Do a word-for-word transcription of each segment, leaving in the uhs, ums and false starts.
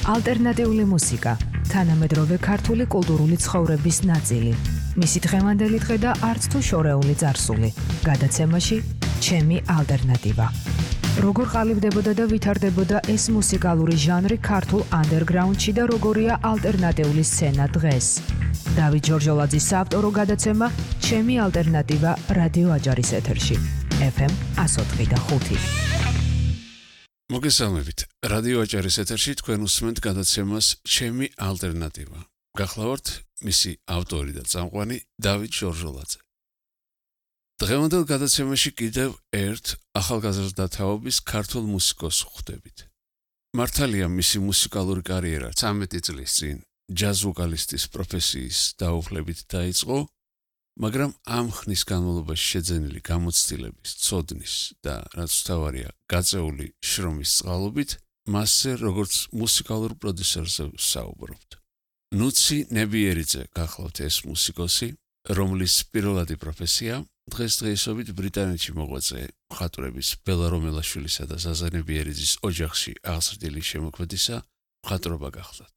ალტერნატიული მუსიკა, თანამედროვე ქართული კულტურული ცხოვრების ნაწილი. მისი დღევანდელი დღე და არც თუ შორეული წარსული. გადაცემაში ჩემი ალტერნატივა. როგორ ყალიბდებოდა და ვითარდებოდა ეს მუსიკალური ჟანრი ქართულ ანდერგრაუნდში და როგორია ალტერნატიული სცენა დღეს. დავით ჯორჯოლაძის საავტორო გადაცემა ჩემი ალტერნატივა რადიო აჯარის ეთერში. ეფ ემ εκατო ოთხი და ხუთი. მოგესალმებით. რადიო აჭარის ეთერში თქვენ უსმენთ გადაცემას ჩემი ალტერნატივა. გახლავართ მისი ავტორი და წამყვანი დავით ჯორჯოლაძე. დღევანდელ გადაცემაში კიდევ ერთ ახალგაზრდა თაობის ქართულ მუსიკოს ხვდებით. მართალია მისი მუსიკალური კარიერა ცამეტი წლის წინ ჯაზ ვოკალისტის პროფესიის დაუფლებით დაიწყო, მაგრამ ამ ხნის განმავლობაში შეძენილი გამოცდილების, ცოდნის და რაც თავარია გაწეული შრომის წყალობით მასზე როგორც მუსიკალურ პროდიუსერზე საუბრობთ. ნუცი ნებიერიძე გახლავთ ეს მუსიკოსი, რომლის პირველადი პროფესია დღესდღეობით ბრიტანეთში მოღვაწე მხატვრების ბელა რომელაშვილისა და ზაზა ნებიერიძის ოჯახში აღზრდილი შემოქმედისა მხატვრობა გახლავთ.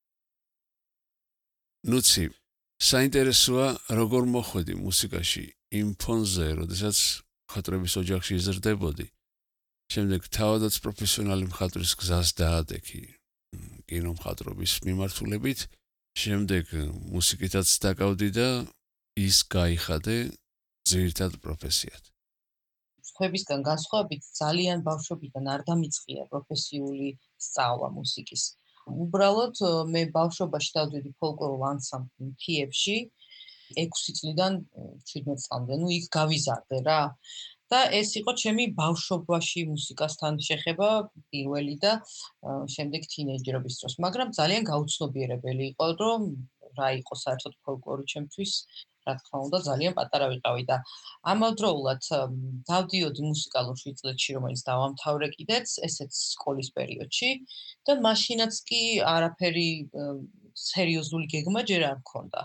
ნუცი, საინტერესოა როგორ მოხვედი მუსიკაში იმ ფონზე, როდესაც მხატვრების ოჯახში იზრდებოდი. შემდეგ თავადაც პროფესიონალი მხატვრის გზას დაადექი კინომხატვრობის მიმართულებით, შემდეგ მუსიკითაც დაკავდი და ის გაიხადე ძირითად პროფესიად. სხვებისგან განსხვავებით ძალიან ბავშვობიდან არ დამიწყია პროფესიული სწავლა მუსიკის. უბრალოდ მე ბავშვობაში დავდიოდი ფოლკლორულ ანსამბლ ქიევში ექვსი წლიდან შვიდმეტ წლამდე, ნუ იქ გავიზარდე რა. და ეს იყო ჩემი ბავშვობაში მუსიკასთან შეხება პირველი და შემდეგ თინეიჯერობის დროს, მაგრამ ძალიან გაუცნობიერებელი იყო, რომ რა იყო საერთოდ ფოლკლორი ჩემთვის. რა თქმა უნდა, ძალიან პატარა ვიყავი და ამავდროულად დავდიოდი მუსიკალურ შვიდწლეთში, რომელიც დავამთავრე კიდეც, ესეც სკოლის პერიოდში და მაშინაც კი არაფერი სერიოზული გეგმა ჯერ არ მქონდა.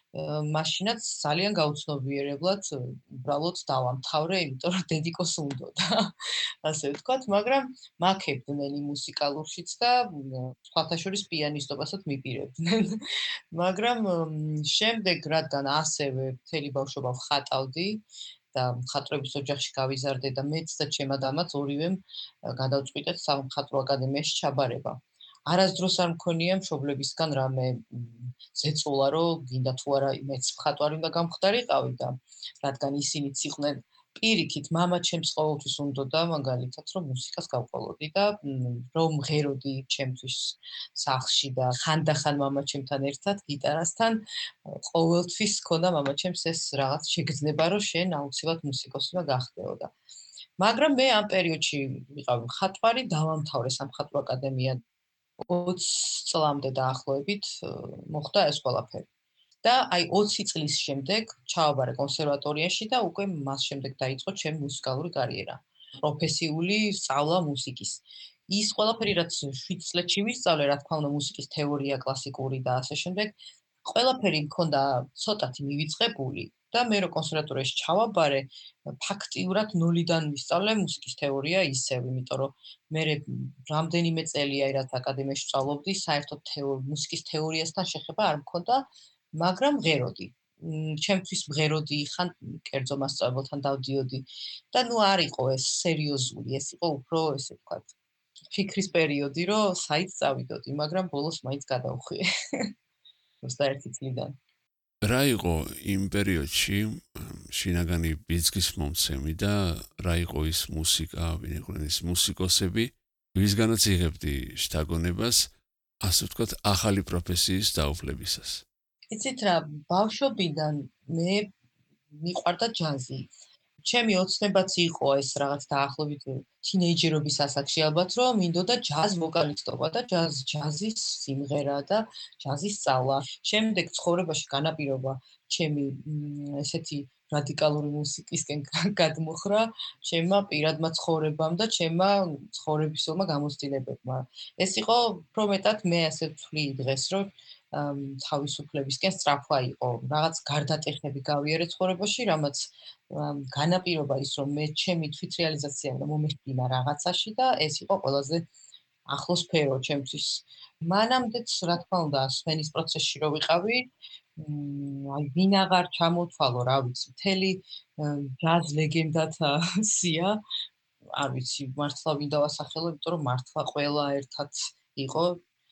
მაშინაც ძალიან გაუცნობიერებლად უბრალოდ დავამთავრე, იმიტომ რომ დედიკოს უნდოდა, ასე ვთქვათ, მაგრამ მაქებდნენ მუსიკალურშიც და სხვათა შორის პიანისტობასაც მიპირებდნენ. მაგრამ შემდეგ, რადგან ასევე მთელი ბავშვობა ვხატავდი და მხატვრების ოჯახში გავიზარდე და მეც და ჩემმა დამაც ორივემ გადავწყვიტეთ სამხატვრო აკადემიაში ჩაბარება. არასდროს არ მქონია მშობლებისგან რამე ზეწოლა, რომ გინდა თუ არა მეც მხატვარი უნდა გამხდარიყავი და რადგან ისინიც იყვნენ პირიქით, მამა ჩემს ყოველთვის უნდოდა მაგალითად, რომ მუსიკას გავყოლოდი და რომ მღეროდი ჩემთვის სახლში და ხანდახან მამა ჩემთან ერთად გიტარასთან, ყოველთვის ჰქონდა მამა ჩემს ეს რაღაც შეგრძნება, რომ შენ აუცილებლად მუსიკოსი უნდა გახდეო და მაგრამ მე ამ პერიოდში ვიყავი მხატვარი, დავამთავრე სამხატვრო აკადემია ოცი წლამდე დაახლოებით მოხდა ეს ყველაფერი. და აი ოცი წლის შემდეგ ჩავაბარე კონსერვატორიაში და უკვე მას შემდეგ დაიწყო ჩემი მუსიკალური კარიერა. პროფესიული სწავლა მუსიკის. ის ყველაფერი, რაც შვიდ წლებში ვისწავლე, რა თქმა უნდა, მუსიკის თეორია, კლასიკური და ასე შემდეგ, ყველაფერი მქონდა ცოტათი მივიწყებული და მე რო კონსერვატორიაში ჩავაბარე, ფაქტიურად ნულიდან ვისწავლე მუსიკის თეორია ისევ, იმიტომ რომ მე რამდენიმე წელია რაც აკადემიაში სწავლობდი, საერთოდ მუსიკის თეორიასთან შეხება არ მქონდა, მაგრამ მღეროდი. ჩემთვის მღეროდი, ხან კერძო მასწავლებელთან დავდიოდი და ნუ არ იყო ეს სერიოზული, ეს იყო უფრო ესე ვთქვათ, ფიქრის პერიოდი, რომ საით წავიდოდი, მაგრამ ბოლოს მაინც გადავხვიე. ოცდაერთი წლიდან. რა იყო იმ პერიოდში შინაგანი ბიძგის მომცემი და რა იყო ის მუსიკა, ვინ იყვნენ ის მუსიკოსები, ვისგანაც იღებდი შთაგონებას, ასე ვთქვათ, ახალი პროფესიის დაუფლებისას. იცით რა, ბავშვობიდან მე მიყვარდა ჯაზი. ჩემი ოცნებაც იყო ეს რაღაც დაახლოებით თინეიჯერობის ასაკში ალბათ, რომ მინდოდა ჯაზ ვოკალისტობა და ჯაზ ჯაზის სიმღერა და ჯაზის სწავლა. შემდეგ ცხოვრებაში განაპირობა ჩემი ესეთი რადიკალური მუსიკისკენ გადმოხრა ჩემმა პირადმა ცხოვრებამ და ჩემმა ცხოვრებისეულმა გამოცდილებებმა. ეს იყო უფრო მეტად მე ასე ვთვლი დღეს, რომ თავისუფლებისკენ სწრაფვა იყო. რაღაც გარდატეხები გავიარე ცხოვრებაში, რამაც განაპირობა ის, რომ მე ჩემი თვითრეალიზაცია უნდა მომეხდინა რაღაცაში და ეს იყო ყველაზე ახლო სფერო ჩემთვის. მანამდეც რა თქმა უნდა სვენის პროცესში რო ვიყავი, აი ვინ აღარ ჩამოთვალო, რა ვიცი, მთელი ჯაზ ლეგენდათა სია, არ ვიცი, მართლა ვინ დავასახელო, იმიტომ რომ მართლა ყველა ერთად იყო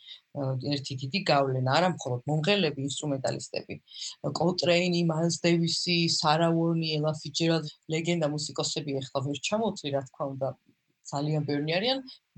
ერთი დიდი გავლენა, არა მხოლოდ მომღერლები, ინსტრუმენტალისტები. კოლტრეინი, მაილს დევისი, სარა ვორნი, ელა ფიჯერალდი, ლეგენდა მუსიკოსები ეხლა ვერ ჩამოვთვლი, რა თქმა უნდა, ძალიან ბევრი არიან.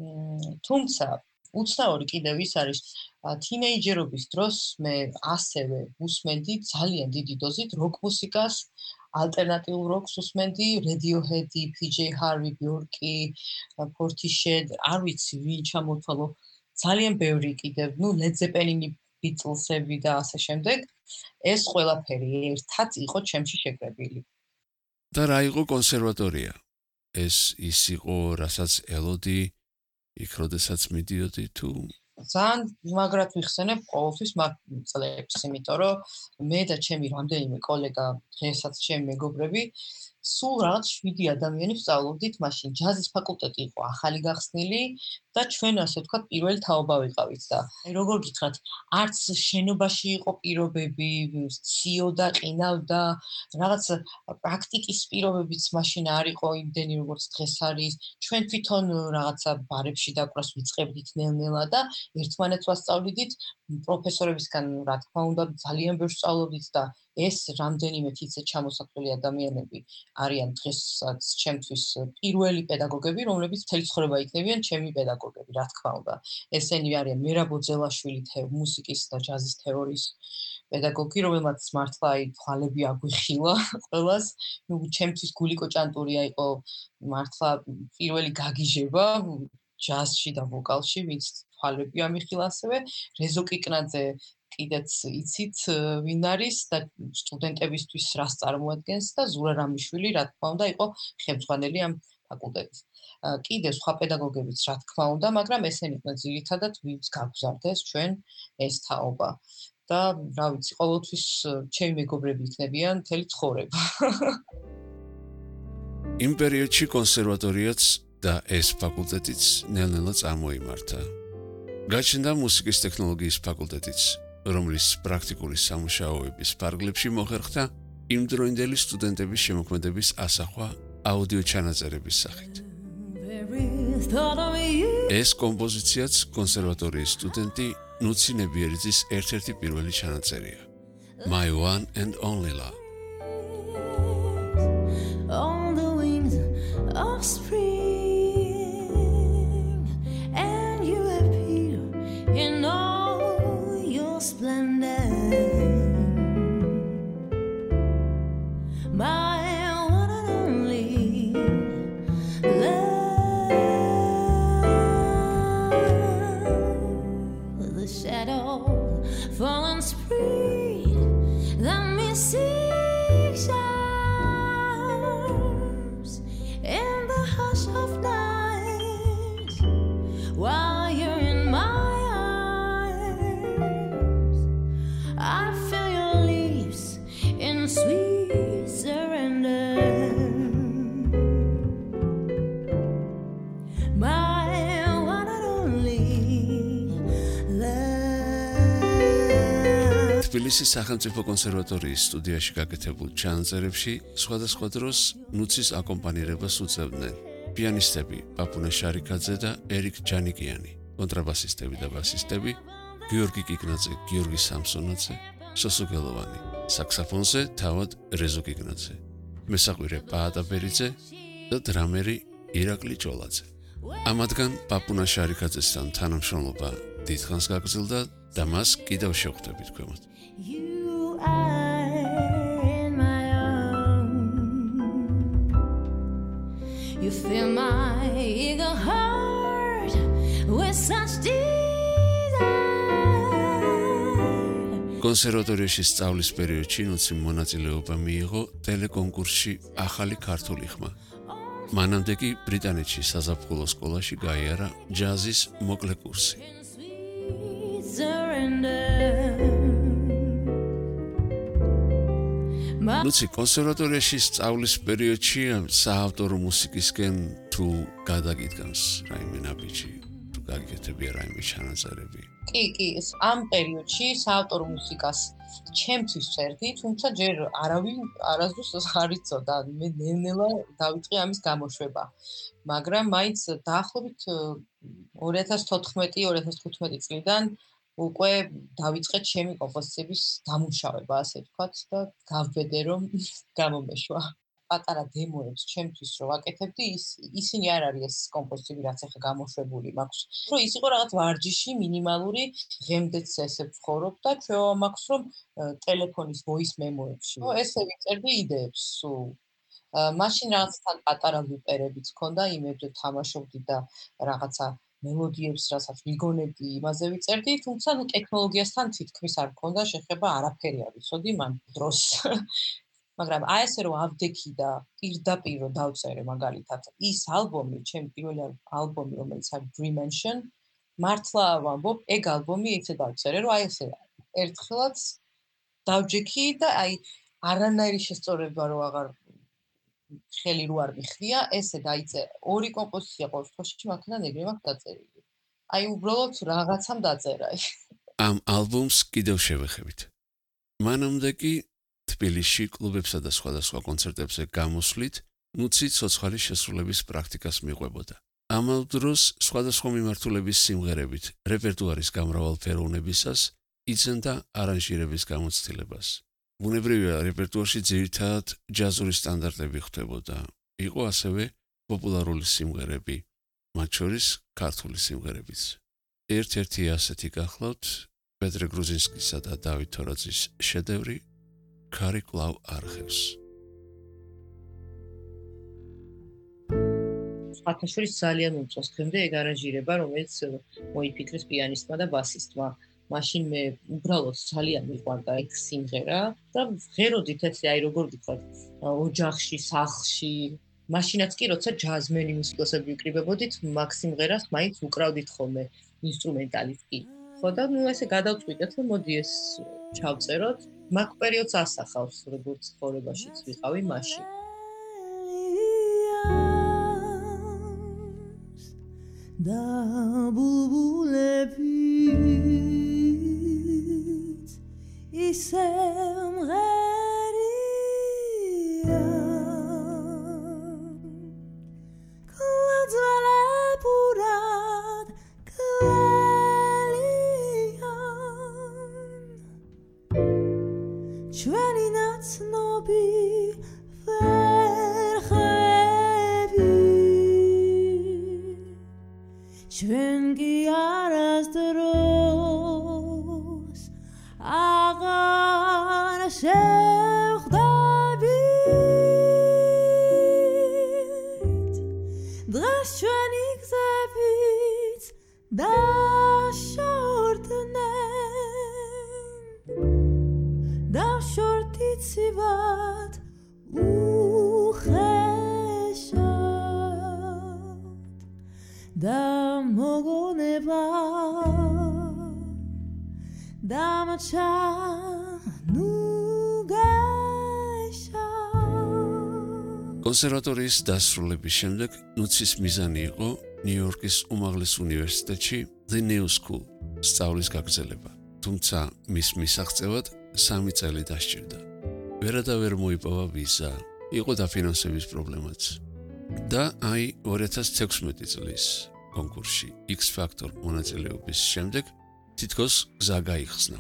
თუმცა უცნაური კიდევ ის არის, თინეიჯერობის დროს მე ასევე უსმენდი ძალიან დიდი დოზით როკ მუსიკას, ალტერნატიულ როკს უსმენდი, Radiohead, პი ჯეი Harvey, Bjork, Portishead, არ ვიცი ვინ ჩამოთვალო, ძალიან ბევრი კიდევ, ნუ Led Zeppelin-ი, Beatles-ები და ასე შემდეგ. ეს ყველაფერი ერთად იყო ჩემში შეკრებილი. და რა იყო კონსერვატორია? ეს ის იყო, რასაც ელოდი, იქ როდესაც მიდიოდი თუ ძალიან მაგრად ვიხსენებ ყოველთვის მაგ წლებს, იმიტომ რომ მე და ჩემი რამდენიმე კოლეგა, დღესაც ჩემი მეგობრები, სულ რაღაც შვიდი ადამიანი ვსწავლობდით მაშინ. ჯაზის ფაკულტეტი იყო ახალი გახსნილი და ჩვენ ასე ვთქვათ პირველი თაობა ვიყავით და როგორ გითხრათ, არც შენობაში იყო პირობები, ციოდა, ყინავდა, რაღაც პრაქტიკის პირობებიც მაშინ არ იყო იმდენი როგორც დღეს არის. ჩვენ თვითონ რაღაცა ბარებში დაკვრას ვიწყებდით ნელ-ნელა და ერთმანეთს ვასწავლიდით, პროფესორებისგან რა თქმა უნდა ძალიან ბევრს სწავლობდით და ეს რამდენიმე თითზე ჩამოსაქმნელი ადამიანები არიან დღესაც ჩემთვის პირველი პედაგოგები, რომლებიც მთელი ცხოვრება იქნებიან ჩემი პედაგოგები, რა თქმა უნდა. ესენი არიან მერაბ ოძელაშვილი, მუსიკის და ჯაზის თეორიის პედაგოგი, რომელმაც მართლა აი თვალები აგვიხილა ყველას. ნუ ჩემთვის გულიკო ჭანტურია იყო მართლა პირველი გაგიჟება ჯაზში და ვოკალში, ვინც თვალები ამიხილა ასევე. რეზო კიკნაძე კიდეც იცით ვინ არის და სტუდენტებისთვის რას წარმოადგენს და ზურა რამიშვილი, რა თქმა უნდა, იყო ხელმძღვანელი ამ ფაკულტეტის. კიდევ სხვა პედაგოგებიც რა თქმა უნდა, მაგრამ ესენი იყვნენ ძირითადად ვინც გაგზარდეს ჩვენ ეს თაობა. და რა ვიცი, ყოველთვის ჩემი მეგობრები იქნებიან მთელი ცხოვრება. იმ პერიოდში კონსერვატორიაც და ეს ფაკულტეტიც ნელ-ნელა წარმოიმართა. გაჩნდა მუსიკის ტექნოლოგიის ფაკულტეტიც, რომლის პრაქტიკული სამუშაოების ფარგლებში მოხერხდა იმდროინდელი სტუდენტების შემოქმედების ასახვა აუდიო ჩანაწერების სახით. ეს კომპოზიციაც კონსერვატორიის სტუდენტი ნუცი ნებიერიძის ერთ-ერთი პირველი ჩანაწერია. My One and Only Love. On the wings of spring, and you appear in all your splendor. My one and only love, the shadow fallen spring, the mystic shines in the hush of night, while you're in my arms. I feel your lips in sweet surrender. My one and only love. თბილისის სახელმწიფო კონსერვატორიის სტუდიაში გაკეთებულ ჩანაწერებში სხვადასხვა დროს ნუცის აკომპანირებას უწევდნენ პიანისტები პაპუნა შარიკაძე და ერიკ ჯანიკიანი, კონტრაბასისტები და ბასისტები გიორგი კიკნაძე, გიორგი სამსონაძე, სოსო გელოვანი, საქსაფონზე თავად რეზო კიკნაძე, მესაყვირე პაატა ბერიძე და დრამერი ირაკლი ჭოლაძე. ამათგან პაპუნა შარიკაძესთან თანამშრომლობა დიდხანს გაგრძელდა და მას კიდევ შევხვდებით ქვემოთ. You are in my arms. You fill my eager heart with such desire. კონსერვატორიაში სწავლის პერიოდში ნუცი მონაწილეობა მიიღო ტელეკონკურსში ახალი ქართული ხმა. მანამდე კი ბრიტანეთში საზაფხულო სკოლაში გაიარა ჯაზის მოკლე კურსი. Sweet surrender. My ნუცი კონსერვატორიაში სწავლის პერიოდში საავტორო მუსიკისკენ თუ გადაგიდგამს რაიმე ნაბიჯი, თუ გაგიკეთებია რაიმე ჩანაწერები? კი, კი, ამ პერიოდში საავტორო მუსიკას ჩემთვის წერდი, თუმცა ჯერ არავინ არასდროს არ იცოდა, მე ნელ-ნელა დავიწყე ამის გამოშვება. მაგრამ მაინც დაახლოებით ორი ათას თოთხმეტი ორი ათას თხუთმეტი წლიდან უკვე დავიწყე ჩემი კომპოზიციების დამუშავება, ასე ვთქვათ, და გავბედე რომ გამომეშვა. პატარა დემოებს ჩემთვის რო ვაკეთებდი, ის ისინი არ არის ეს კომპოზიციები, რაც ახლა გამოშვებული მაქვს. რომ ის იყო რაღაც ვარჯიში, მინიმალური, დღემდეც ესე ვცხოვრობ და ჩვენ მაქვს რომ ტელეფონის voice memo-ებში. ესე ვიწერდი იდეებს სულ. მაშინ რაღაც თან პატარა ლუპერებიც მქონდა, იმებზე თამაშობდი და რაღაცა მელოდიებს, რასაც ვიგონებდი, იმაზე ვიწერდი, თუმცა ნუ ტექნოლოგიასთან თითქმის არ მქონდა შეხება, არაფერი არ ვიცოდი მან დროს. მაგრამ აი ესე რომ ავდექი და პირდაპირ რომ დავწერე მაგალითად ის ალბომი, ჩემი პირველი ალბომი, რომელიც არის Dreamansion, მართლა ვამბობ, ეგ ალბომი ესე დავწერე, რომ აი ესე ერთხელაც დავჯექი და აი არანაირი შესწორება რო აღარ ხელი რო არ მიხდია, ესე დაიწერე. ორი კომპოზიცია ყოველ შემთხვევაში მაქედან ეგრე მაქვს დაწერილი. აი უბრალოდ რაღაცამ დაწერა. ამ ალბომს კიდევ შევეხებით. მანამდე კი თბილისში კლუბებსა და სხვადასხვა კონცერტებზე გამოსვლით, ნუცი ცოცხალი შესრულების პრაქტიკას მიყვებოდა. ამავ დროს სხვადასხვა მიმართულების სიმღერებით რეპერტუარის გამრავალფეროვნებისას იცნობდა არანჟირების გამოცდილებას. ბუნებრივია, რეპერტუარში ძირითადად ჯაზური სტანდარტები ხვდებოდა. იყო ასევე პოპულარული სიმღერები, მათ შორის ქართული სიმღერებიც. ერთ-ერთი ასეთი გახლავთ პეტრე გრუზინსკისა და დავით თორაძის შედევრი ქარი კლავ არხევს. ხათაშორის ძალიან უწევს დღემდე ეგ არანჟირება, რომელიც მოიფიქრეს პიანისტმა და ბასისტმა. მაშინ მე უბრალოდ ძალიან მიყვარდა ეგ სიმღერა და ვღეროდით ესე აი როგორ ვთქვათ, ოჯახში, სახლში. მაშინაც კი როცა ჯაზმენი მუსიკოსები ვიკრიბებოდით, მაგ სიმღერას მაინც უკრავდით ხოლმე ინსტრუმენტალით კი. ხო და ნუ ესე გადავწყვიტეთ, რომ მოდი ეს ჩავწეროთ. მაგ პერიოდს ასახავს, როგორც ცხოვრებაშიც ვიყავი მაშინ. და ბულბულებით ისე მღერია კლაძვალებურად კველიან ჩვენი ნაცნობი ჩვენ კი არასდროს აღარ შევხვდებით დღეს ჩვენი გზებიც დაშორდნენ დავშორდით ცივად უხეშად და მოგონება დამჩა ნუგეშა კონსერვატორიის დასრულების შემდეგ ნუცის მიზანი იყო ნიუ-იორკის უმაღლეს უნივერსიტეტში The New School სწავლის გაგრძელება. თუმცა მის მისაღწევად სამი წელი დასჭირდა. ვერადავერ მოიპოვა ვიზა, იყო დაფინანსების პრობლემაც. და აი ორი ათას თექვსმეტი წლის კონკურსში X Factor მონაწილეობის შემდეგ თითქოს გზა გაიხსნა.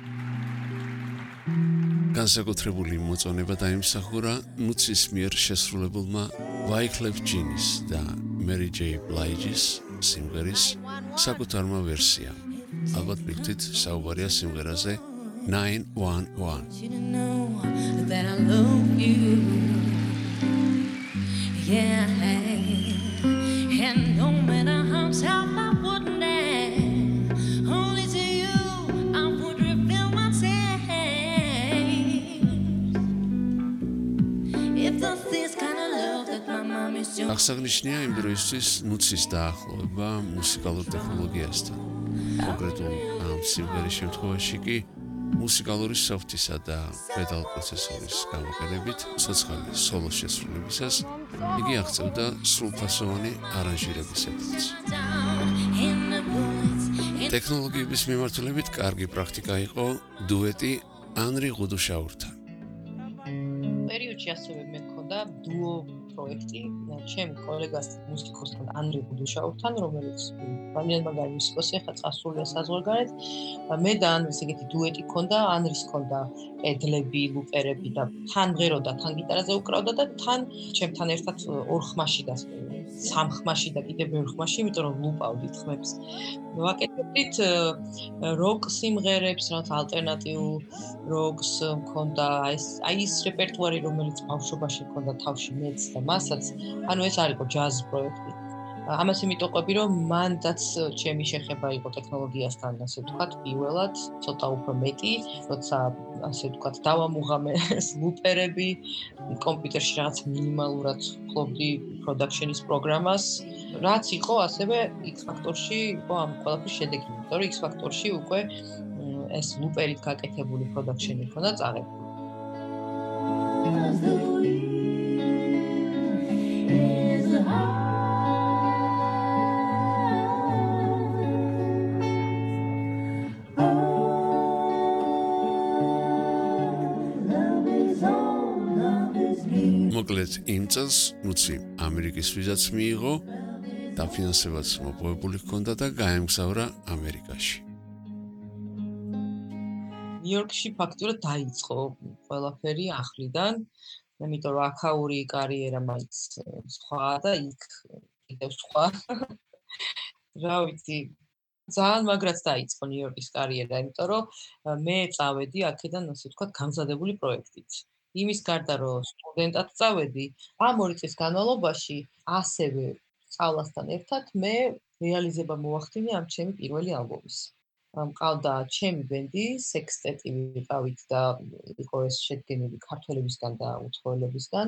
განსაკუთრებული მოწონება დაიმსახურა ნუცის მიერ შესრულებულმა Wyclef Jeanis და Mary J. Blige's სიმღერის საკუთარმა ვერსიამ. ალბათ მიგდით საუბარია სიმღერაზე nine one one. You know that I love you. Yeah, and no matter how tough I wouldn't dare, only to you I would reveal my tears. If that's this kind of love that my mom is doing. აღსანიშნავია იმ დროისთვის ნუცის დაახლოება მუსიკალურ ტექნოლოგიასთან. კონკრეტულ ამ სიმღერის შემთხვევაში კი მუსიკალური სოფტისა და პედალ პროცესორის გამოყენებით ცოცხალი სოლო შესრულებისას იგი აღწევდა სრულფასოვანი არანჟირების ეფექტს. In the ტექნოლოგიების მიმართულებით კარგი პრაქტიკა იყო დუეტი ანრი ღუდუშაურთან. პერიოდში ასევე მე მქონდა დუო პროექტი ჩემ კოლეგას მუსიკოსთან ანრი ღუდუშაურთან, რომელიც ძალიან მაგარი მუსიკოსია, ხა წასულია საზღვარგარეთ. მე და ანრის ეგეთი დუეტი მქონდა, ანრის მქონდა პედლები, ლუპერები და თან მღეროდა, თან გიტარაზე უკრავდა და თან ჩემთან ერთად ორ ხმაში და სამ ხმაში და კიდევ ბევრ ხმაში, იმიტომ რომ ლუპავდით ხმებს. ვაკეთებდით როკ სიმღერებს, რაღაც ალტერნატიულ როკს მქონდა, აი ეს რეპერტუარი, რომელიც ბავშვობაში მქონდა თავში მეც და მასაც, ანუ ეს არ იყო ჯაზ პროექტი. ამას იმიტომ ყვები, რომ მანდაც ჩემი შეხება იყო ტექნოლოგიასთან, ასე ვთქვათ, პირველად, ცოტა უფრო მეტი, როცა ასე ვთქვათ, დავამუღამე ლუპერები, კომპიუტერში რაღაც მინიმალურად ვფლობდი პროდაქშენის პროგრამას, რაც იყო ასევე X-Factor-ში იყო ამ ყველაფრის შედეგი, იმიტომ რომ X-Factor-ში უკვე ეს ლუპერით გაკეთებული პროდაქშენი ჰქონდა წაღებული. მოკლედ იმ წელს ნუცი ამერიკის ვიზაც მიიღო, დაფინანსებაც მოპოვებული ჰქონდა და გაემგზავრა ამერიკაში. ნიუ-იორკში ფაქტურად დაიწყო ყველაფერი ახლიდან, იმიტომ რომ აქაური კარიერა მაინც სხვა და იქ კიდევ სხვა. რა ვიცი, ძალიან მაგრად დაიწყო ნიუ-იორკის კარიერა, იმიტომ რომ მე წავედი აქედან, ასე ვთქვათ, გამზადებული პროექტით. იმის გარდა რომ სტუდენტად წავედი, ამ ორი წლის განმავლობაში ასევე სწავლასთან ერთად მე რეალიზება მოახდინე ამ ჩემი პირველი ალბომის. მყავდა ჩემი ბენდი, სექსტეტი ვიყავით და იყო ეს შედგენილი ქართველებისგან და უცხოელებისგან,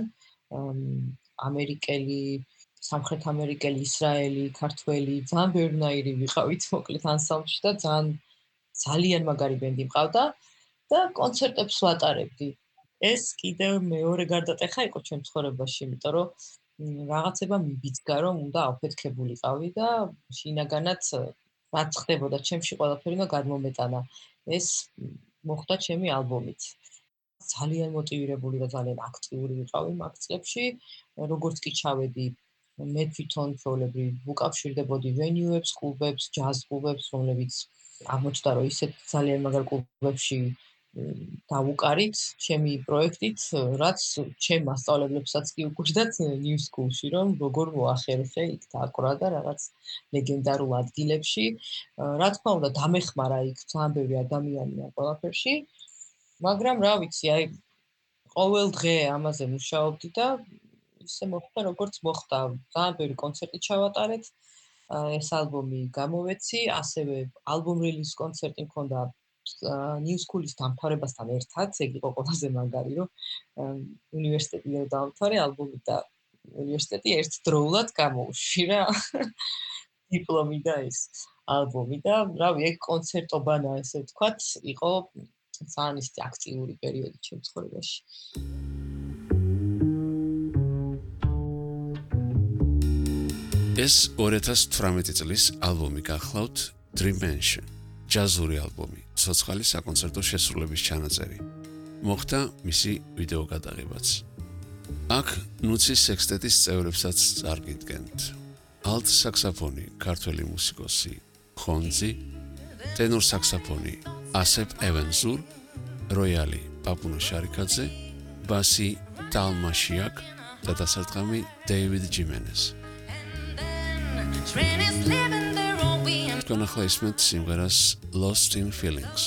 ამერიკელი, სამხრეთ ამერიკელი, ისრაელი, ქართველი, ძალიან ბევრნაირი ვიყავით მოკლედ ანსამბლში და ძალიან ძალიან მაგარი ბენდი მყავდა და კონცერტებს ვატარებდი. ეს კიდევ მეორე გარდატეხა იყო ჩემ ცხოვრებაში, იმიტომ რომ რაღაცება მიბიძგა, რომ უნდა ავფეთქებულიყავი და შინაგანად რაც ხდებოდა ჩემში ყველაფერი უნდა გადმომეტანა. ეს მოხდა ჩემი ალბომით. ძალიან მოტივირებული და ძალიან აქტიური ვიყავი მაგ წლებში, როგორც კი ჩავედი მე თვითონ ჩვეულებრივ ვუკავშირდებოდი ვენიუებს, კლუბებს, ჯაზ კლუბებს, რომლებიც აღმოჩნდა, რომ ისეთ ძალიან მაგარ კლუბებში დავუკარით ჩემი პროექტით, რაც ჩემ მასწავლებლებსაც კი უკვირდათ New School-ში, რომ როგორ მოახერხე იქ დაკვრა და რაღაც ლეგენდარულ ადგილებში. რა თქმა უნდა, დამეხმარა იქ ძალიან ბევრი ადამიანი ამ ყველაფერში, მაგრამ რა ვიცი, აი ყოველ დღე ამაზე მუშაობდი და ისე მოხდა, როგორც მოხდა. ძალიან ბევრი კონცერტი ჩავატარეთ, ეს ალბომი გამოვეცი, ასევე ალბომ რილის კონცერტი მქონდა New School-ის დამთავრებასთან ერთად, ეგ იყო ყველაზე მაგარი, რომ უნივერსიტეტი დავამთავრე, ალბომი და უნივერსიტეტი ერთდროულად გამოუშვირა დიპლომი და ეს ალბომი და რავი, ეგ კონცერტობანა, ესე ვთქვათ, იყო ძალიან ისეთი აქტიური პერიოდი ჩემ ცხოვრებაში. ეს ორი ათას თვრამეტი წლის ალბომი გახლავთ Dimension, ჯაზური ალბომი, ცოცხალი საკონცერტო შესრულების ჩანაწერი. მოხდა მისი ვიდეო გადაღებაც. აქ ნუცის სექსტეტის წევრებსაც წარგიდგენთ. ალტ საქსაფონი, ქართველი მუსიკოსი ხონძი, ტენორ საქსაფონი ასეპ ევენზურ, როიალი პაპუნა შარიკაძე, ბასი ტალმაშიაკ და დასარტყამი დეივიდ ჯიმენეს. თქვენ ახლა ისმენთ სიმღერას Lost in Feelings.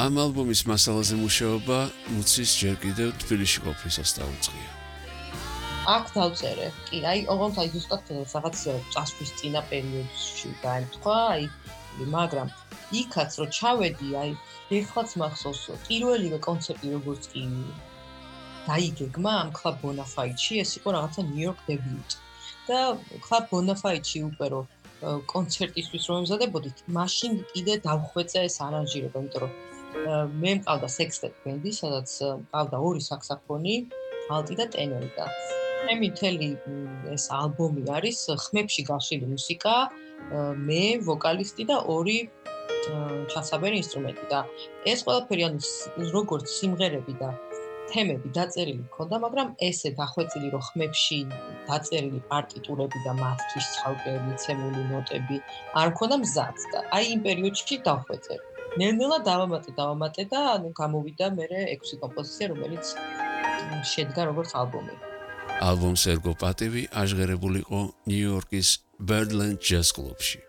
ამ ალბომის მასალაზე მუშაობა მუცის ჯერ კიდევ თბილისში ყოფნისას დაუწყია. აქ დავწერე. კი, აი, ოღონდ აი ზუსტად რაღაც წასვლის წინა პერიოდში დაემთხვა, აი, მაგრამ იქაც რო ჩავედი, აი, ეხლაც მახსოვს, პირველივე კონცერტი როგორც კი დაიგეგმა ამ Club Bonafide-ში, ეს იყო რაღაცა New York დებიუტი. და Club Bonafide-ში უკვე რო კონცერტისთვის რომ ემზადებოდით, მაშინ კიდე დავხვეწე ეს არანჟირება, იმიტომ რომ მე მყავდა sextet ბენდი, სადაც მყავდა ორი საქსაფონი, ალტი და ტენორი და ჩემი მთელი ეს ალბომი არის ხმებში გაშლილი მუსიკა, მე ვოკალისტი და ორი ჩასაბერი ინსტრუმენტი და ეს ყველაფერი ანუ როგორც სიმღერები და თემები დაწერილი მქონდა, მაგრამ ესე დახვეწილი რომ ხმებში დაწერილი პარტიტურები და მათთვის ცალკე მიცემული ნოტები არ მქონდა მზად და აი იმ პერიოდში დავხვეწე. ნელ-ნელა დავამატე, დავამატე და ანუ გამოვიდა მერე ექვსი კომპოზიცია, რომელიც შედგა როგორც ალბომი. ალბომს ერგო პატივი აჟღერებული იყო ნიუ-იორკის Birdland Jazz კლუბში.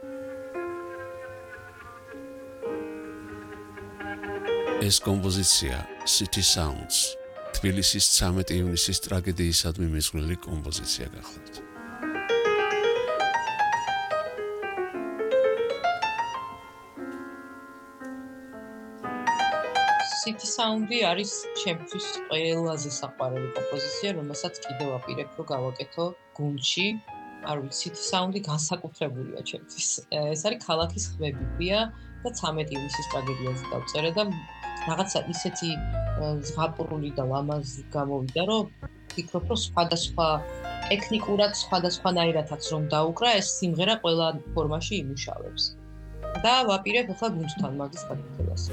ეს კომპოზიცია City Sounds თბილისის ცამეტი ივნისის ტრაგედიისადმი მიზღვნილი კომპოზიცია გახლავთ. City Sound-ი არის ჩემთვის ყველაზე საყვარელი კომპოზიცია, რომელსაც კიდევ ვაპირებ რომ გავაკეთო გუნდში. არ ვიცი, City Sound-ი განსაკუთრებულია ჩემთვის. ეს არის ქალაქის ხმებია და ცამეტი ივნისის ტრაგედიაზე დავწერე და რაღაცა ისეთი ზღაპრული და ლამაზი გამოვიდა, რომ ვფიქრობ, რომ სხვადასხვა ტექნიკურად სხვადასხვანაირადაც რომ დაუკრა, ეს სიმღერა ყველა ფორმაში იმუშავებს. და ვაპირებ ახლა გუნდთან მაგის გაკეთებას.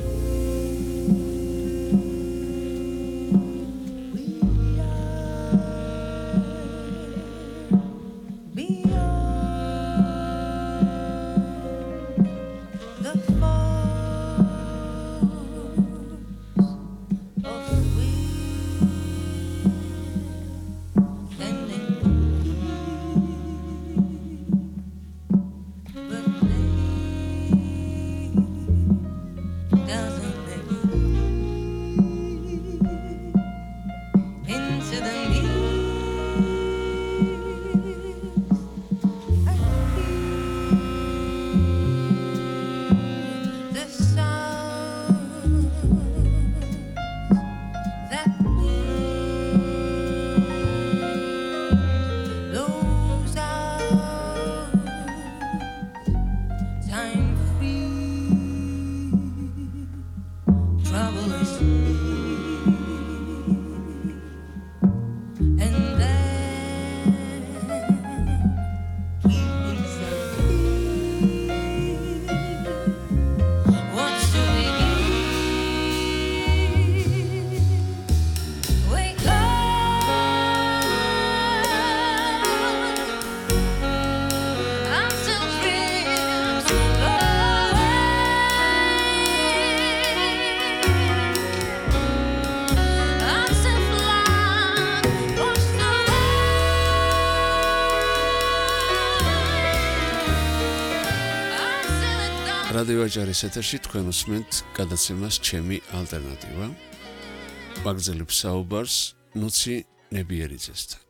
რადიო აჭარის ეთერში თქვენ უსმენთ გადაცემას ჩემი ალტერნატივა. ვაგრძელებ საუბარს ნუცი ნებიერიძესთან.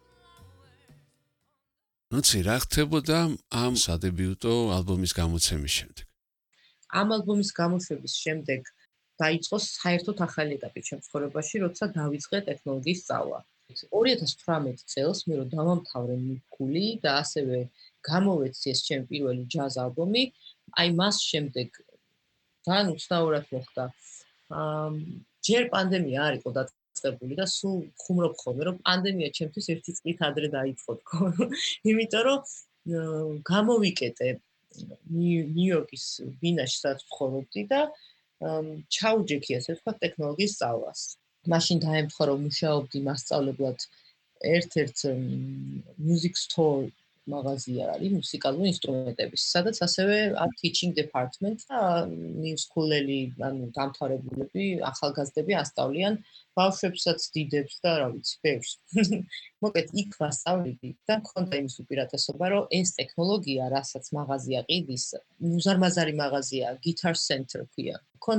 ნუცი, რა ხდებოდა ამ სადებიუტო ალბომის გამოცემის შემდეგ? ამ ალბომის გამოშვების შემდეგ დაიწყო საერთოდ ახალი ეტაპი ჩემს ცხოვრებაში, როცა დავიწყე ტექნოლოგიის სწავლა. ორი ათას თვრამეტი წელს მე რომ დავამთავრე მიკული და ასევე გამოვეცი ეს ჩემი პირველი ჯაზ ალბომი, აი მას შემდეგ თან უცნაურად მოხდა. აა ჯერ პანდემია არ იყო დაწყებული და სულ ხუმრობ ხოლმე რომ პანდემია ჩემთვის ერთი წლით ადრე დაიწყო თქო. იმიტომ რომ გამოვიკეტე ნიუ-იორკის ბინაში სადაც ვცხოვრობდი და ჩაუჯექი ასე ვთქვათ ტექნოლოგიის სწავლას. მაშინ დაემთხვა რომ მუშაობდი მასწავლებლად ერთ-ერთ music store მაღაზია არის მუსიკალური ინსტრუმენტების, სადაც ასევე არ teaching department და ნიუ-სკულელი, ანუ დამთავრებულები, ახალგაზრდები ასწავლიან ბავშვებსაც, დიდებს და რა ვიცი, ბევრს. მოკლედ იქ ვასწავლები და მქონდა იმის უპირატესობა, რომ ეს ტექნოლოგია, რასაც მაღაზია ყიდის, უზარმაზარი მაღაზია, Guitar Center ქვია. მქონდა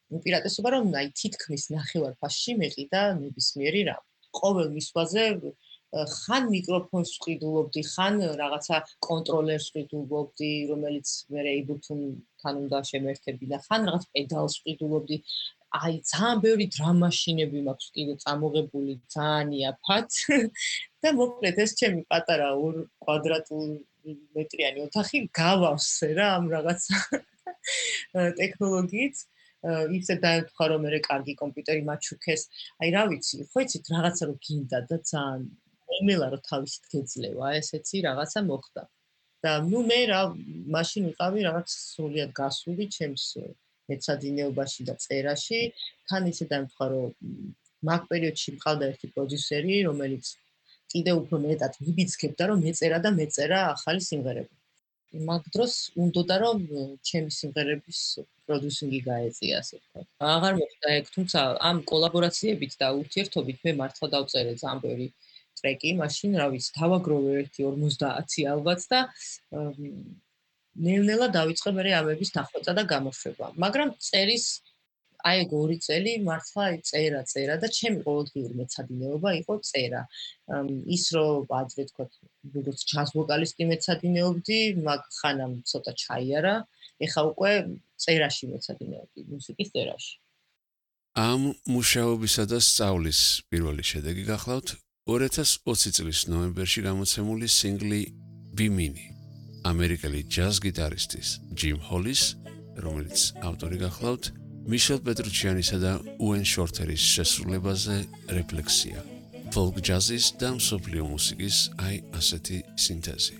უპირატესობა რომ აი თითქმის ნახევარ ფასში მეყიდა ნებისმიერი რამ. ყოველ მისვლაზე ხან მიკროფონს ვყიდულობდი, ხან რაღაცა კონტროლერს ვყიდულობდი, რომელიც მე Ableton-თან უნდა შემერთებინა, ხან რაღაც პედალს ვყიდულობდი. აი ძალიან ბევრი დრამმაშინები მაქვს კიდე წამოღებული ძალიან იაფად და მოკლედ ეს ჩემი პატარა ორ კვადრატული მეტრიანი ოთახი გავავსე რა ამ რაღაცა ტექნოლოგიით. ისე დაემთხვა რომ მე კარგი კომპიუტერი მაჩუქეს. აი რა ვიცი, ხო იცით რაღაცა რომ გინდა და ძალიან ემელა რომ თავისით გეძლევა, ესეცი რაღაცა მოხდა. და ნუ მე რა მაშინ ვიყავი რაღაც სრულიად გასული ჩემს მეცადინეობაში და წერაში. თან ისე დაემთხვა რომ მაგ პერიოდში მყავდა ერთი პროდიუსერი, რომელიც კიდევ უფრო მეტად მიბიძგებდა რომ მეწერა და მეწერა ახალი სიმღერები. მაგ დროს უნდოდა რომ ჩემი სიმღერების პროდიუსინგი გაეწია, ასე ვთქვათ. აღარ მოხდა ეგ, თუმცა ამ კოლაბორაციებით და ურთიერთობით მე მართლა დავწერე ძალიან ბევრი ტრეკი, მაშინ რა ვიცი, დავაგროვე ერთი ორმოცდაათი ალბათ და ნელ-ნელა დავიწყე მე ამების დახვეწა და გამოშვება. მაგრამ წერის აი ეგ ორი წელი მართლა წერა, წერა და ჩემი ყოველდღიური მეცადინეობა იყო წერა. ის რომ ადრე თქვა, როგორც ჯაზ ვოკალისტი მეცადინეობდი, მაგ ხანამ ცოტა ჩაიარა. ეხა უკვე წერაში მეცადინეობდი, მუსიკის წერაში. ამ მუშაობისა და სწავლის პირველი შედეგი გახლავთ ორი ათას ოცი წლის ნოემბერში გამოცემული სინგლი Bimini, ამერიკელი ჯაზ გიტარისტის ჯიმ ჰოლის, რომელიც ავტორი გახლავთ მიშელ პეტრუჩიანისა და უენ შორტერის შესრულებაზე რეფლექსია. Folk ჯაზის და მსოფლიო მუსიკის აი ასეთი სინთეზი.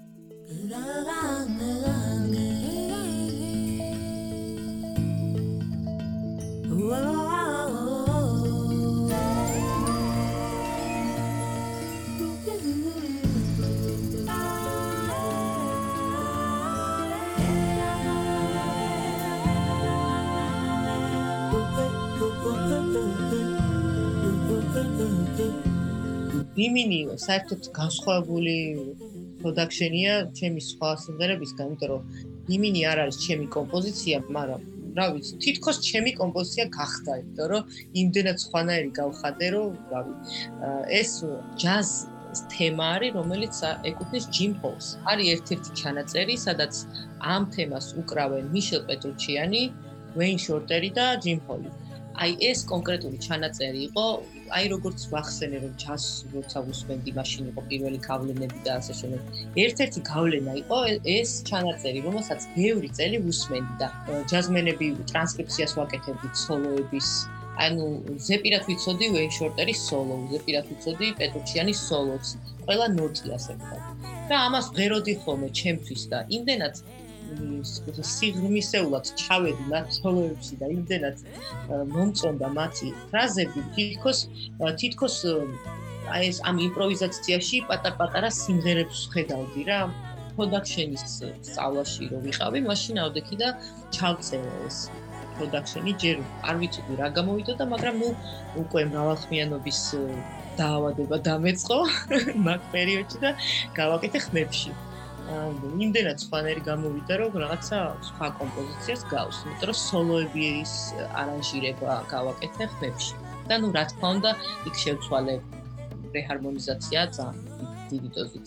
Bimini საერთოდ განსხვავებული პროდაქშენია ჩემი სხვა სიმღერებისგან, იმიტომ რომ Bimini არ არის ჩემი კომპოზიცია, მაგრამ რა ვიცი, თითქოს ჩემი კომპოზიცია გახდა, იმიტომ რომ იმდენად სხვანაირი გავხადე, რომ რა ვიცი, ეს ჯაზ თემა არის, რომელიც ეკუთვნის ჯიმ ჰოლს. არის ერთ-ერთი ჩანაწერი, სადაც ამ თემას უკრავენ მიშელ პეტრუჩიანი, უეინ შორტერი და ჯიმ ჰოლი. აი ეს კონკრეტული ჩანაწერი იყო, აი როგორც ვახსენე რომ ჯაზს როცა ვუსმენდი, მაშინ იყო პირველი გავლენები და ასე შემდეგ. ერთ-ერთი გავლენა იყო ეს ჩანაწერი, რომელსაც ბევრი წელი ვუსმენდი და ჯაზმენები ტრანსკრიფციას ვაკეთებდით სოლოების. ანუ ზეპირად ვიცოდი უეინ შორტერის სოლო, ზეპირად ვიცოდი პეტრუჩიანის სოლოც, ყველა ნოტი ასე ვთქვათ. და ამას ვღეროდი ხოლმე ჩემთვის და იმდენად სიღრმისეულად ჩავედი მათ სოლოებში და იმდენად მომწონდა მათი ფრაზები, თითქოს თითქოს აი ეს ამ იმპროვიზაციაში პატარ-პატარა სიმღერებს ვხედავდი რა. პროდაქშენის სწავლაში რო ვიყავი, მაშინ ავდექი და ჩავწერე ეს პროდაქშენი, ჯერ არ ვიცოდი რა გამოვიდოდა, მაგრამ ნუ უკვე მრავალხმიანობის დაავადება დამეწყო მაგ პერიოდში და გავაკეთე ხმებში. იმდენად სხვანაირი გამოვიდა, რომ რაღაცა სხვა კომპოზიციას გავს, იმიტომ რომ სოლოების არანჟირება გავაკეთე ხმებში. და ნუ რა თქმა უნდა, იქ შევცვალე რეჰარმონიზაცია ძალიან დიდი დოზით.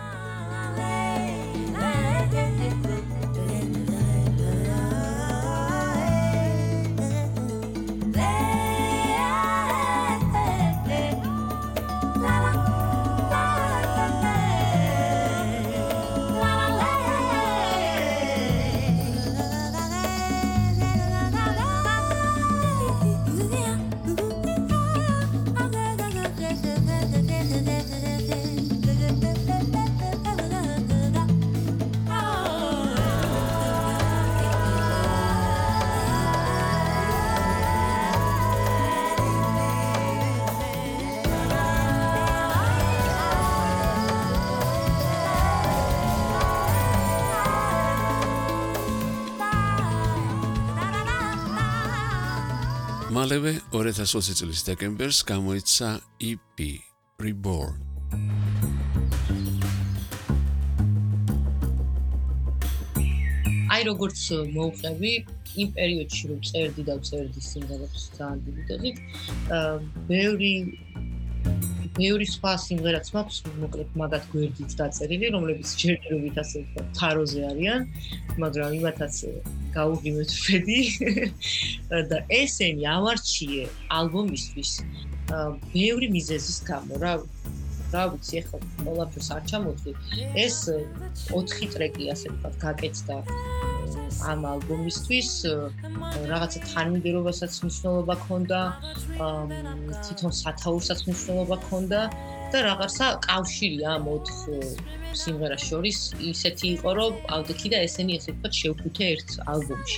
მალევე ორი ათას ოცი წლის დეკემბერს გამოიცა ი პი Reborn. აი როგორც მოვყევი, იმ პერიოდში რომ წერდი და წერდი სიმღერებს ძალიან დიდი დოზით, აა ბევრი ბევრი სხვა სიმღერაც მაქვს, მოკლედ მაგათ გვერდით დაწერილი, რომლებიც ჯერჯერობით ასე ვთქვათ, თაროზე არიან, მაგრამ იმათაც გაუღიმეთ ვფედი და ესენი ავარჩიე ალბომისთვის ბევრი მიზეზის გამო, რა რა ვიცი, ეხლა ყველაფერს არ ჩამოვთვლი. ეს ოთხი ტრეკი ასე ვთქვათ, გაკეთდა ამ ალბომისთვის, რაღაცა თანმიმდევრობასაც მნიშვნელობა ჰქონდა, თვითონ სათაურსაც მნიშვნელობა ჰქონდა და რაღაცა კავშირი ამ ოთხ სიმღერას შორის ისეთი იყო, რომ ავდექი და ესენი ასე ვთქვათ შევფუთე ერთ ალბომში.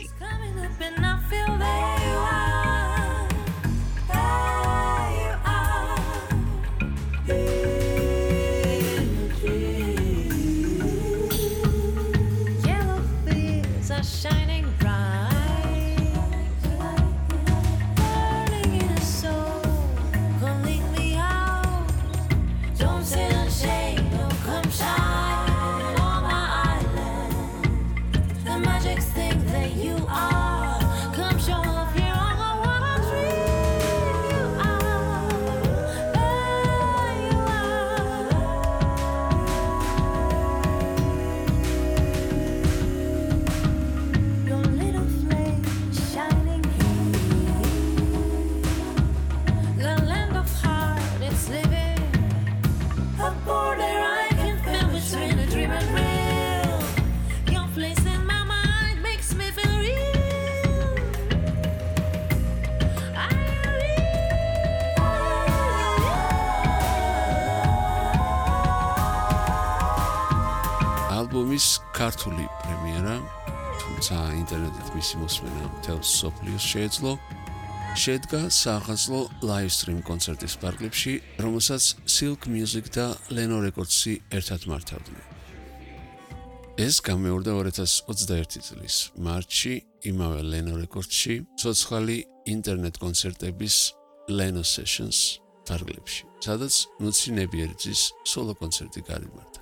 ალბომის ქართული პრემიერა, თუმცა ინტერნეტით მისი მოსმენა მთელს მსოფლიოს შეეძლო, შედგა საახალწლო ლაივსტრიმ კონცერტის პარკლებში, რომელსაც Silk Music და Leno Records-ი ერთად მართავდნენ. ეს გამეორდა ორი ათას ოცდაერთი წლის მარტში იმავე Leno Records-ში ცოცხალი ინტერნეტ კონცერტების Leno Sessions პარკლებში, სადაც ნუცი ნებიერიძის სოლო კონცერტი გაიმართა.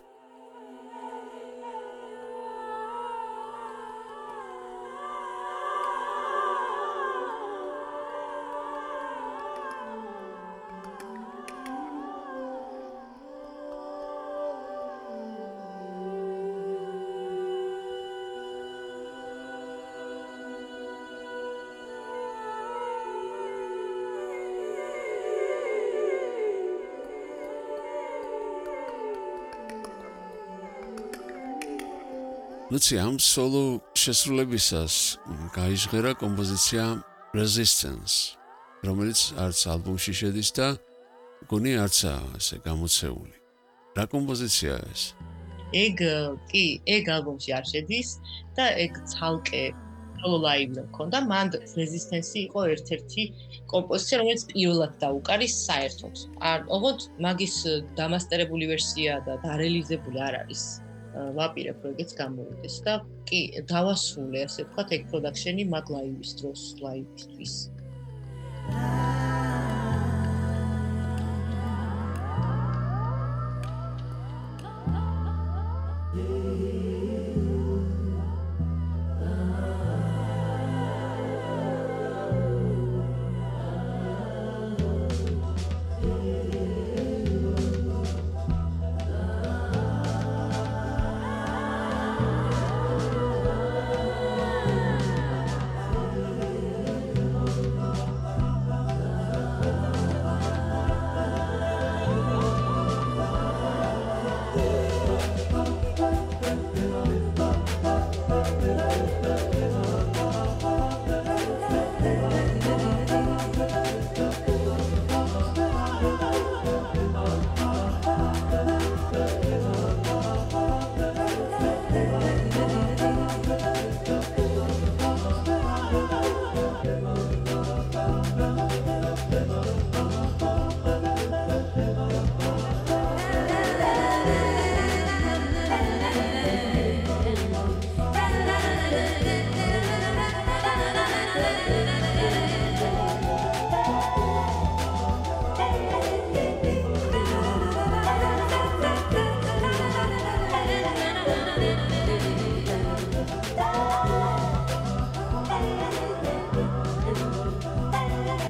ნუცი ამ სოლო შესრულებისას გაიჟღერა კომპოზიცია Resistance, რომელიც არც ალბომში შედის და გონი არცაა ასე გამოცეული. რა კომპოზიციაა ეს? ეგ კი, ეგ ალბომში არ შედის და ეგ ცალკე სოლო ლაივი მქონდა, მან Resistance-ი იყო ერთ-ერთი კომპოზიცია, რომელიც პირველად დაუკარის საერთოდ. არ, ოღონდ მაგის დამასტერებული ვერსია და დარელიზებული არ არის. ვაპირებ რომ ეგეც გამოვიდეს და კი დავასრულე ასე ვთქვათ ეგ პროდაქშენი მაგ ლაივის დროს ლაივისთვის.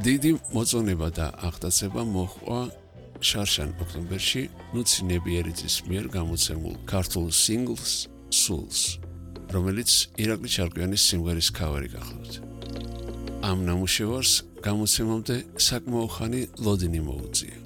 დიდი მოწონება და აღტაცება მოჰყვა შარშან ოქტომბერში ნუცი ნებიერიძის მიერ გამოცემულ ქართულ სინგლს Souls, რომელიც ირაკლი ჩარკვიანის სიმღერის ქავერი გახლავთ. ამ ნამუშევარს გამოცემამდე საკმაო ხანი ლოდინი მოუწია.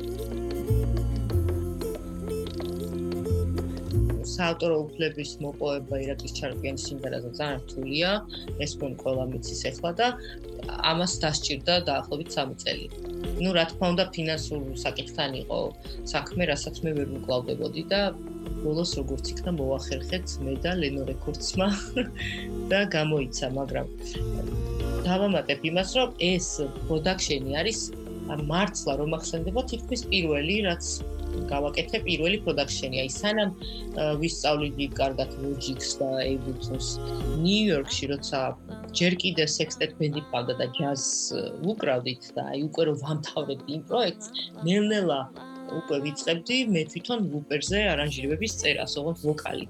საავტორო უფლების მოპოვება ირაკლის ჩარკვიანის სიმღერაზე ძალიან რთულია, ეს მგონი ყველა მიცის ახლა და ამას დასჭირდა დაახლოებით სამი წელი. ნუ რა თქმა უნდა ფინანსურ საკითხთან იყო საქმე, რასაც მე ვერ მკლავდებოდი და ბოლოს როგორც იქნა მოახერხეთ მე და ლენო რეკორდსმა და გამოიცა, მაგრამ დავამატებ იმას, რომ ეს პროდაქშენი არის მართლა რომ ახსენდება თითქმის პირველი, რაც გავაკეთე პირველი პროდაქშენი. აი სანამ ვისწავლიდი კარგად Logic's და Ableton-ს ნიუ-იორკში, როცა ჯერ კიდევ sextet ბენდი ყავდა და ჯაზს უკრავდით და აი უკვე რომ ვამთავრებდი იმ პროექტს, ნელ-ნელა უკვე ვიწყებდი მე თვითონ ლუპერზე არანჟირებების წერას, ოღონდ ვოკალით.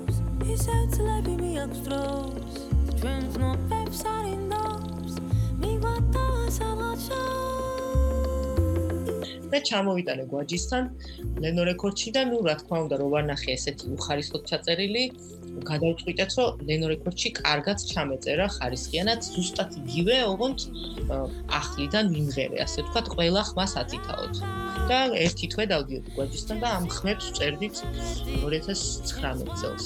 და ჩამოვიტანე გვაჯისთან ლენო რეკორდში და ნუ რა თქმა უნდა რომ ვანახე ესეთი უხარისხოდ ჩაწერილი, გადავწყვიტეთ რომ ლენო რეკორდში კარგად ჩამეწერა ხარისხიანად, ზუსტად იგივე, ოღონდ ახლიდან ვიმღერე, ასე ვთქვათ, ყველა ხმას აწითავოთ. და ერთი თვე დავდიოდი გვაჯისთან და ამ ხმებს ვწერდით ორი ათას ცხრამეტ წელს.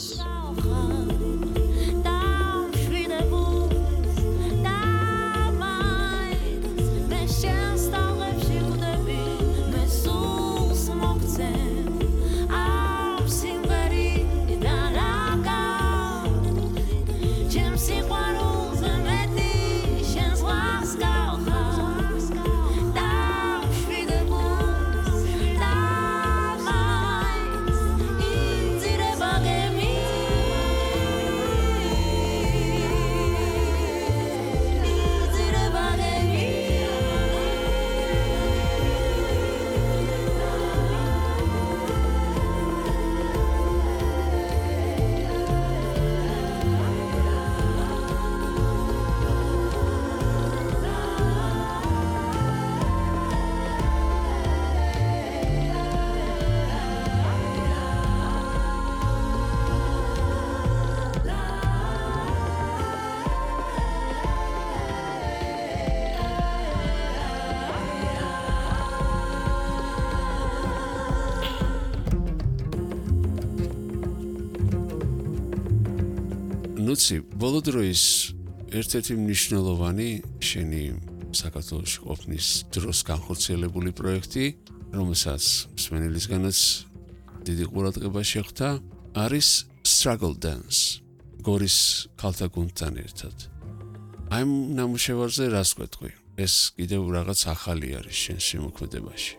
ნუცი, ბოლო დროის ერთ-ერთი მნიშვნელოვანი შენი საქართველოში ყოფნის დროს განხორციელებული პროექტი, რომელსაც მსმენელისგანაც დიდი ყურადღება შეხვდა, არის Struggle Dance, გორის ქალთა გუნდთან ერთად. აი ნამუშევარზე რას გვეტყვი? ეს კიდევ რაღაც ახალი არის შენ შემოქმედებაში.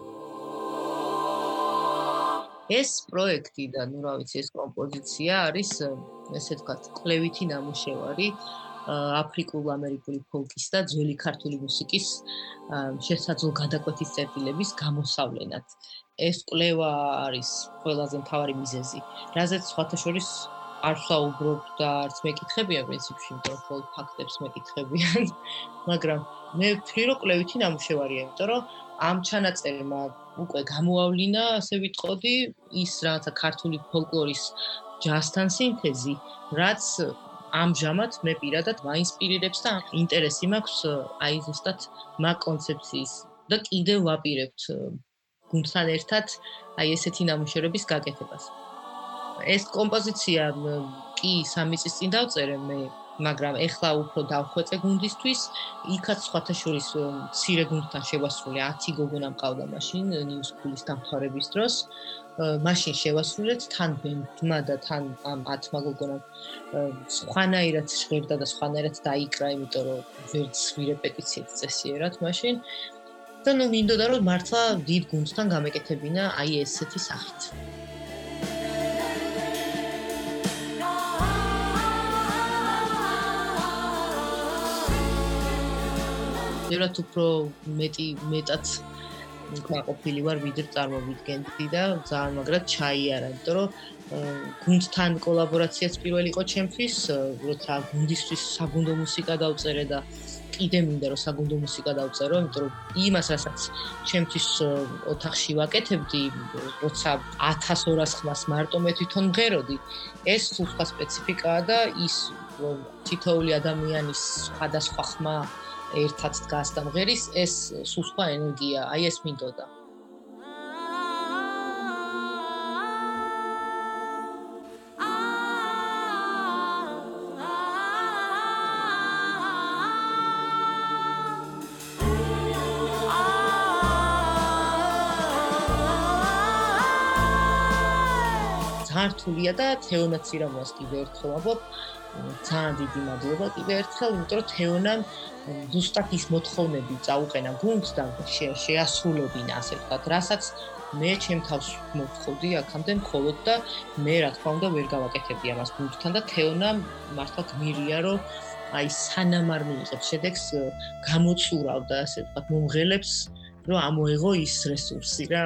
ეს პროექტი და ნუ რა ვიცი ეს კომპოზიცია არის ესე ვთქვათ კვლევითი ნამუშევარი აფრიკულ-ამერიკული ფოლკის და ძველი ქართული მუსიკის შესაძლო გადაკვეთის წერტილების გამოსავლენად. ეს კვლევა არის ყველაზე მთავარი მიზეზი, რაზეც სხვათა შორის არ ვსაუბრობ და არც მეკითხებიან პრინციპში, იმიტომ რომ მხოლოდ ფაქტებს მეკითხებიან, მაგრამ მე ვთვლი რომ კვლევითი ნამუშევარია, იმიტომ რომ ამ ჩანაწერმა უკვე გამოავლინა, ასე ვიტყოდი, ის რაღაცა ქართული ფოლკლორის ჯაზთან სინთეზი, რაც ამჟამად მე პირადად მაინსპირირებს და ინტერესი მაქვს აი ზუსტად მაგ კონცეფციის და კიდევ ვაპირებთ გუნდთან ერთად აი ესეთი ნამუშევრების გაკეთებას. ეს კომპოზიცია კი სამი წლის წინ დავწერე მე, მაგრამ ეხლა უფრო დავხვეწე გუნდისთვის, იქაც სხვათა შორის მცირე გუნდთან შევასრულე ათი გოგონა მყავდა მაშინ New School-ის დამთავრების დროს. მაშინ შევასრულეთ თან ბენდმა და თან ამ ათმა გოგონამ სხვანაირად ჟღერდა და სხვანაირად დაიკრა, იმიტომ რომ ვერც ვირეპეტიციით წესიერად მაშინ. და ნუ მინდოდა რომ მართლა დიდ გუნდთან გამეკეთებინა აი ესეთი სახით. ბევრად უფრო მეტი მეტად კმაყოფილი ვარ ვიდრე წარმოვიდგენდი და ძალიან მაგრად ჩაიარა, იმიტომ რომ გუნდთან კოლაბორაციაც პირველი იყო ჩემთვის, როცა გუნდისთვის საგუნდო მუსიკა დავწერე და კიდე მინდა რომ საგუნდო მუსიკა დავწერო, იმიტომ რომ იმას რასაც ჩემთვის ოთახში ვაკეთებდი, როცა ათას ორას ხმას მარტო მე თვითონ მღეროდი, ეს სულ სხვა სპეციფიკაა და ის რომ თითოეული ადამიანის სხვადასხვა ხმა ერთად დგას და მღერის, ეს სულ სხვა ენერგია, აი ეს მინდოდა. რთულია და თეონაც ირამოს კიდე ერთხელ ვამბობ, ძალიან დიდი მადლობა კიდე ერთხელ, იმიტომ რომ თეონამ ზუსტად ის მოთხოვნები წაუყენა გუნდს და შეასრულებინა, ასე ვთქვათ, რასაც მე ჩემ თავს მოვთხოვდი აქამდე მხოლოდ და მე რა თქმა უნდა ვერ გავაკეთებდი ამას გუნდთან და თეონამ მართლა გმირია, რომ აი სანამ არ მიიღებს შედეგს გამოწურავდა, ასე ვთქვათ, მომღელებს, რომ ამოეღო ის რესურსი რა.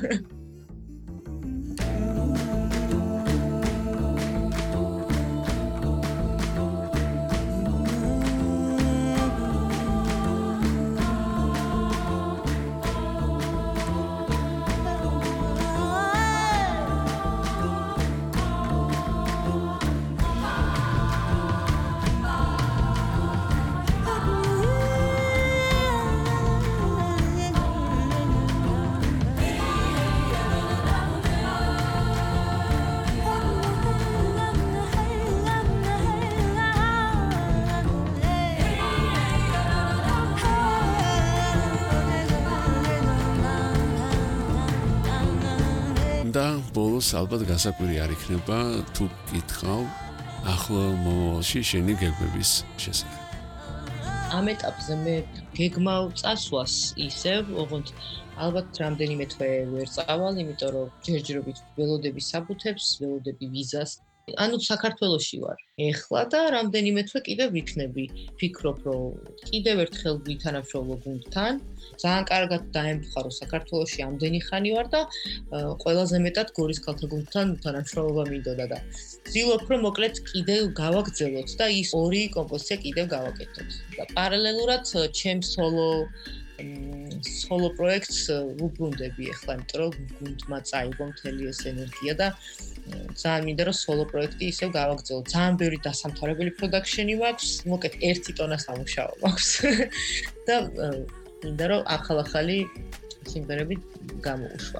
და ბოლოს ალბათ გასაკვირი არ იქნება თუ გითხავ ახლა მომავალში შენი გეგმების შესახებ. ამ ეტაპზე მე გეგმავ წასვლას ისევ, ოღონდ ალბათ რამდენიმე თვე ვერ წავალ, იმიტომ რომ ჯერჯერობით ველოდები საბუთებს, ველოდები ვიზას. ანუ საქართველოში ვარ ეხლა და რამდენიმე თვე კიდევ ვიქნები. ფიქრობ, რომ კიდევ ერთხელ ვითანამშრომლო გუნდთან. ძალიან კარგად დაემთხარო საქართველოში ამდენი ხანი ვარ და ყველაზე მეტად გორის ქალთა გუნდთან თანამშრომლობა მინდოდა და ვცდილობ, რომ მოკლედ კიდევ გავაგრძელოთ და ის ორი კომპოზიცია კიდევ გავაკეთოთ. და პარალელურად ჩემ სოლო სოლო პროექტს ვუბრუნდები ახლა, იმიტომ რომ გუნდმა წაიღო მთელი ეს ენერგია და ძალიან მინდა რომ სოლო პროექტი ისევ გავაგრძელო. ძალიან ბევრი დასამთავრებელი პროდაქშენი მაქვს, მოკლედ ერთი ტონა სამუშაო მაქვს და მინდა რომ ახალ-ახალი სიმღერები გამოუშვა.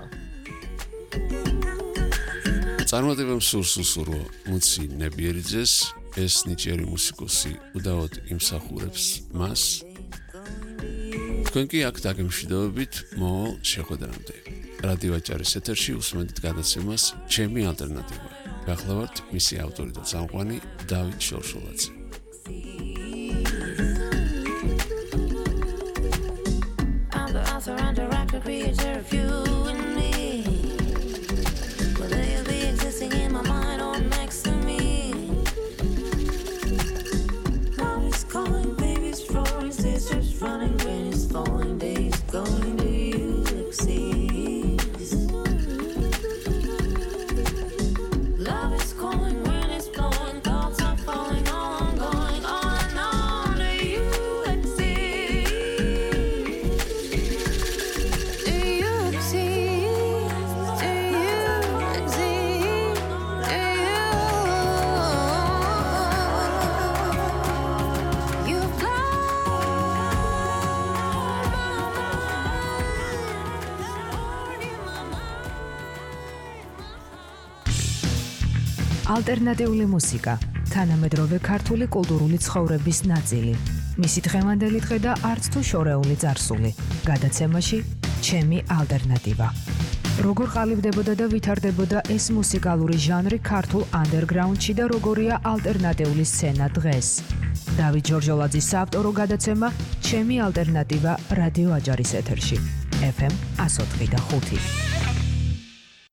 წარმატებამ სურს უსურვო მუცი ნებიერიძეს, ეს ნიჭიერი მუსიკოსი უდავოდ იმსახურებს მას. თქვენ კი აქ დაგემშვიდობებით მოვალ შეხვედრამდე. რადიო აჭარის ეთერში უსმენთ გადაცემას ჩემი ალტერნატივა. გახლავართ მისი ავტორი და წამყვანი დავით შორშოლაძე. Creature of you and me. Will they be existing in my mind or next to me? Love is calling, baby's roaring, sisters running, rain is falling, days going to you exceeds. Love is calling, wind is blowing, thoughts are falling, all I'm going on and on to you exceeds. ალტერნატიული მუსიკა, თანამედროვე ქართული კულტურული ცხოვრების ნაწილი. მისი დღევანდელი დღე და არც თუ შორეული წარსული. გადაცემაში ჩემი ალტერნატივა. როგორ ყალიბდებოდა და ვითარდებოდა ეს მუსიკალური ჟანრი ქართულ ანდერგრაუნდში და როგორია ალტერნატიული სცენა დღეს. დავით ჯორჯოლაძის საავტორო გადაცემა ჩემი ალტერნატივა რადიო აჭარის ეთერში. ეფ ემ one oh four და five.